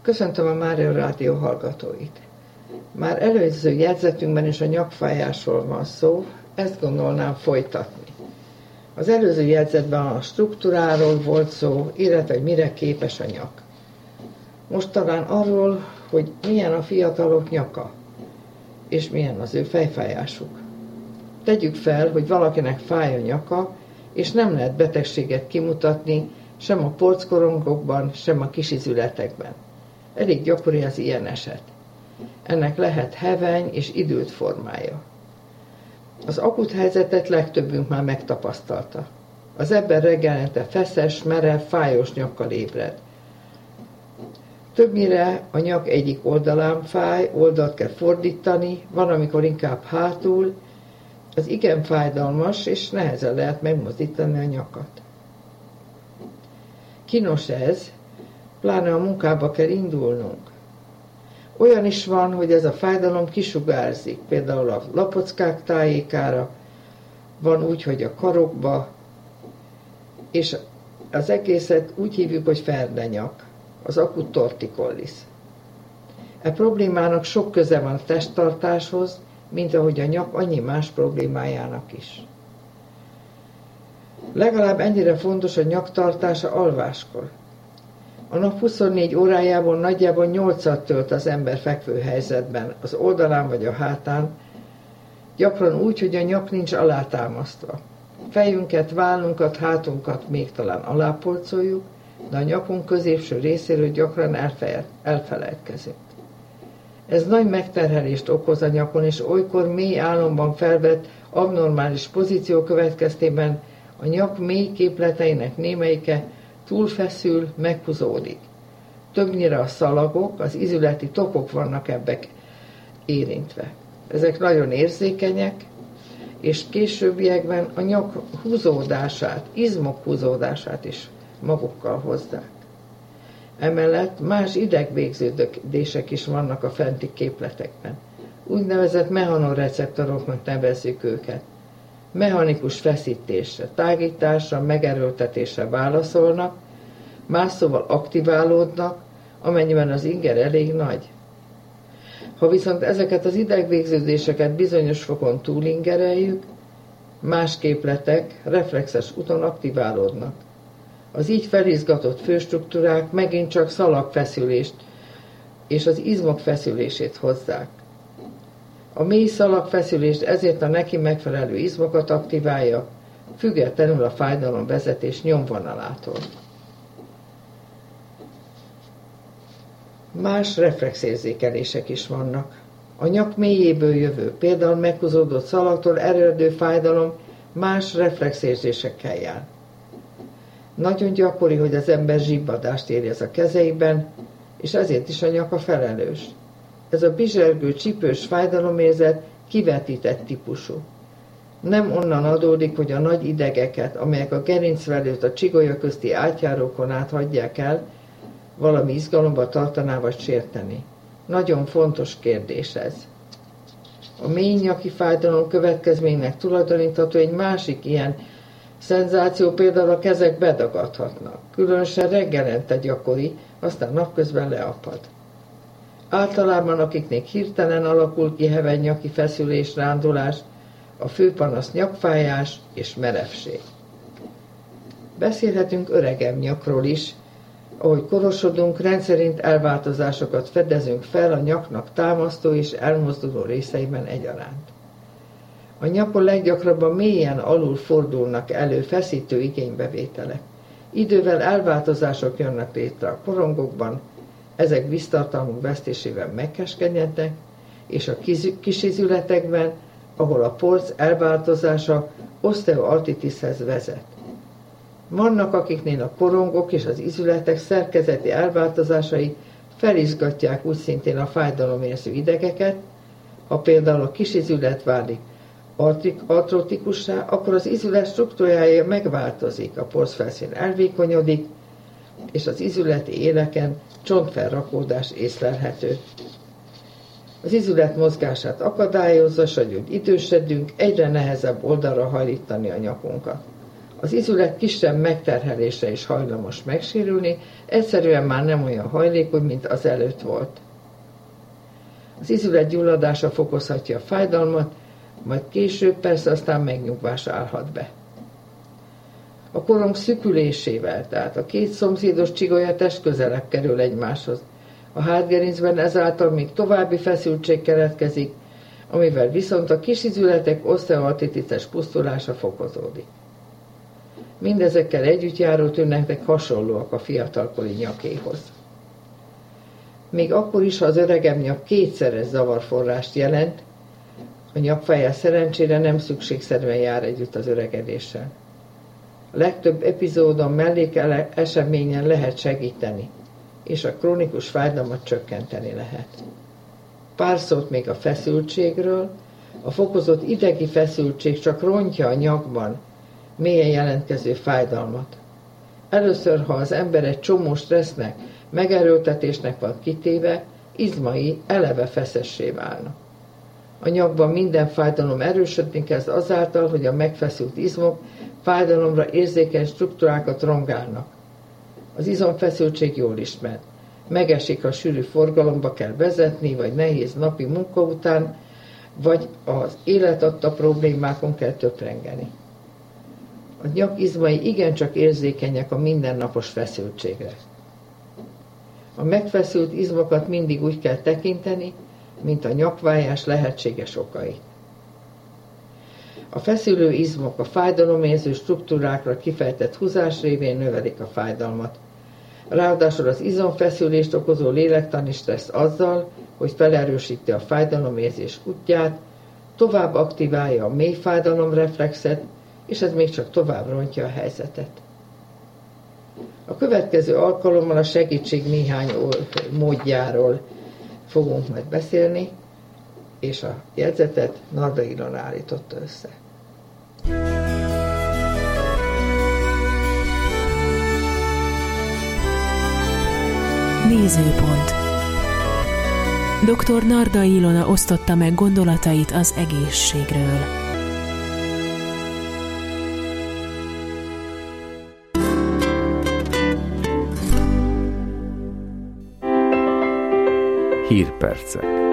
Köszöntöm a Mária Rádió hallgatóit. Már előző jegyzetünkben is a nyakfájásról van szó, ezt gondolnám folytatni. Az előző jegyzetben a struktúráról volt szó, illetve hogy mire képes a nyak. Most talán arról, hogy milyen a fiatalok nyaka, és milyen az ő fejfájásuk. Tegyük fel, hogy valakinek fáj a nyaka, és nem lehet betegséget kimutatni sem a porckorongokban, sem a kisizületekben. Elég gyakori az ilyen eset. Ennek lehet heveny és idült formája. Az akut helyzetet legtöbbünk már megtapasztalta. Az ember reggelente feszes, merev, fájós nyakkal ébred. Többnyire a nyak egyik oldalán fáj, oldalt kell fordítani, van, amikor inkább hátul. Az igen fájdalmas, és nehezen lehet megmozdítani a nyakat. Kínos ez, pláne a munkába kell indulnunk. Olyan is van, hogy ez a fájdalom kisugárzik, például a lapockák tájékára, van úgy, hogy a karokba, és az egészet úgy hívjuk, hogy ferdenyak, az akut torticollis. E problémának sok köze van a testtartáshoz, mint ahogy a nyak annyi más problémájának is. Legalább ennyire fontos a nyaktartása alváskor. A nap 24 órájából nagyjából 8-at tölt az ember fekvő helyzetben, az oldalán vagy a hátán, gyakran úgy, hogy a nyak nincs alátámasztva. Fejünket, vállunkat, hátunkat még talán alápolcoljuk, de a nyakunk középső részéről gyakran elfelejtkezünk. Ez nagy megterhelést okoz a nyakon, és olykor mély álomban felvett abnormális pozíció következtében a nyak mély képleteinek némelyike túlfeszül, meghúzódik. Többnyire a szalagok, az izületi tokok vannak ebbek érintve. Ezek nagyon érzékenyek, és későbbiekben a nyak húzódását, izmok húzódását is magukkal hozzák. Emellett más idegvégződések is vannak a fenti képletekben. Úgynevezett mechanoreceptoroknak nevezzük őket. Mechanikus feszítésre, tágításra, megerőltetésre válaszolnak, más szóval aktiválódnak, amennyiben az inger elég nagy. Ha viszont ezeket az idegvégződéseket bizonyos fokon túlingereljük, más képletek reflexes úton aktiválódnak. Az így felizgatott főstruktúrák megint csak szalagfeszülést és az izmok feszülését hozzák. A mély szalagfeszülést ezért a neki megfelelő izmokat aktiválja, függetlenül a fájdalomvezetés nyomvonalától. Más reflexérzékelések is vannak. A nyak mélyéből jövő, például meghúzódott szalagtól eredő fájdalom más reflexérzésekkel jár. Nagyon gyakori, hogy az ember zsibbadást érez a kezeiben, és ezért is a nyaka felelős. Ez a bizsergő, csípős fájdalomérzet kivetített típusú. Nem onnan adódik, hogy a nagy idegeket, amelyek a gerincvelőt a csigolya közti átjárókon át hagyják el, valami izgalomba tartaná vagy sérteni. Nagyon fontos kérdés ez. A mély nyaki fájdalom következménynek tulajdonítható egy másik ilyen szenzáció, például a kezek bedagadhatnak. Különösen reggelente gyakori, aztán napközben leapad. Általában akiknél hirtelen alakul ki heveny nyaki feszülés, rándulás, a fő panasz nyakfájás és merevség. Beszélhetünk öregebb nyakról is, ahogy korosodunk, rendszerint elváltozásokat fedezünk fel a nyaknak támasztó és elmozduló részeiben egyaránt. A nyakon leggyakrabban mélyen alul fordulnak elő feszítő igénybevételek. Idővel elváltozások jönnek létre a korongokban, ezek víztartalmuk vesztésével megkeskenyednek, és a kisizületekben, ahol a porc elváltozása oszteoartritishez vezet. Vannak, akiknél a korongok és az izületek szerkezeti elváltozásai felizgatják úgy szintén a fájdalomérző idegeket, ha például a kisizület válik artrótikussá, akkor az izület struktúrája megváltozik, a porcfelszín elvékonyodik, és az izületi éleken csontfelrakódás észlelhető. Az izület mozgását akadályozza, s ahogy idősedünk, egyre nehezebb oldalra hajlítani a nyakunkat. Az izület kisebb megterhelésre is hajlamos megsérülni, egyszerűen már nem olyan hajlékony, mint az előtt volt. Az izület gyulladása fokozhatja a fájdalmat, majd később persze aztán megnyugvás állhat be. A korong szűkülésével, tehát a két szomszédos csigolyatest közelebb kerül egymáshoz. A hátgerincben ezáltal még további feszültség keletkezik, amivel viszont a kis izületek oszteoartritises pusztulása fokozódik. Mindezekkel együtt járó tünetek hasonlóak a fiatalkori nyakéhoz. Még akkor is, ha az öregebb nyak kétszeres zavarforrást jelent, a nyakfájás szerencsére nem szükségszerűen jár együtt az öregedéssel. A legtöbb epizódon mellékeseményen lehet segíteni, és a krónikus fájdalmat csökkenteni lehet. Pár szót még a feszültségről. A fokozott idegi feszültség csak rontja a nyakban mélyen jelentkező fájdalmat. Először, ha az ember egy csomó stressznek, megerőltetésnek van kitéve, izmai eleve feszessé válnak. A nyakban minden fájdalom erősödni kezd azáltal, hogy a megfeszült izmok fájdalomra érzékeny struktúrákat rongálnak. Az izomfeszültség jól ismert. Megesik, ha sűrű forgalomba kell vezetni, vagy nehéz napi munka után, vagy az élet adta problémákon kell töprengeni. A nyak izmai igencsak érzékenyek a mindennapos feszültségre. A megfeszült izmokat mindig úgy kell tekinteni, mint a nyakvájás lehetséges okai. A feszülő izmok a fájdalomérző struktúrákra kifejtett húzás révén növelik a fájdalmat. Ráadásul az izomfeszülést okozó lélektani stressz azzal, hogy felerősíti a fájdalomérzés útját, tovább aktiválja a mély fájdalomreflexet, és ez még csak tovább rontja a helyzetet. A következő alkalommal a segítség néhány módjáról fogunk majd beszélni, és a jegyzetet Narda Ilona állította össze. Nézőpont. Dr. Narda Ilona osztotta meg gondolatait az egészségről. Hírpercek.